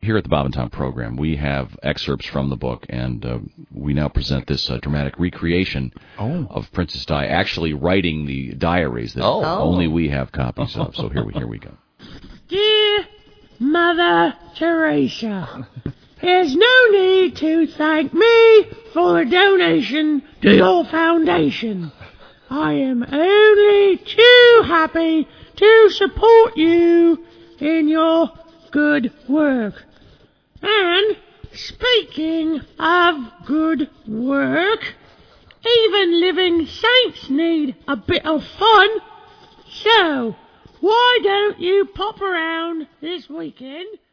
here at the Bob and Tom program, we have excerpts from the book, and we now present this dramatic recreation of Princess Di actually writing the diaries that only we have copies of. So here we go. Dear Mother Teresa, there's no need to thank me for a donation to your foundation. I am only too happy to support you in your good work. And speaking of good work, even living saints need a bit of fun. So, why don't you pop around this weekend